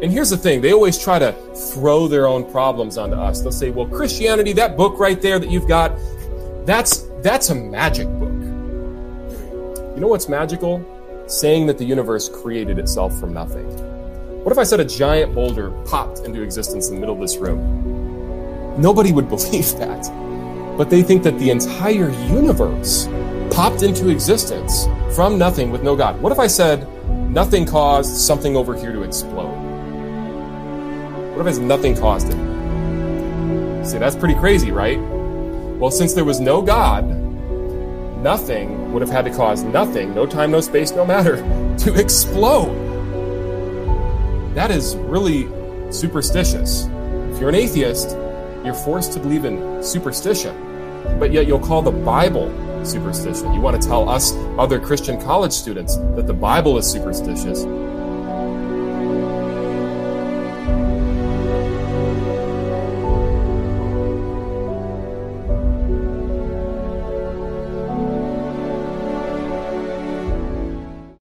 And here's the thing, they always try to throw their own problems onto us. They'll say, well, Christianity, that book right there that you've got, that's a magic book. You know what's magical? Saying that the universe created itself from nothing. What if I said a giant boulder popped into existence in the middle of this room? Nobody would believe that. But they think that the entire universe popped into existence from nothing with no God. What if I said nothing caused something over here to explode? What if I said nothing caused it? See, that's pretty crazy, right? Well, since there was no God, nothing would have had to cause nothing, no time, no space, no matter, to explode. That is really superstitious. If you're an atheist, you're forced to believe in superstition, but yet you'll call the Bible superstition. You want to tell us other Christian college students that the Bible is superstitious.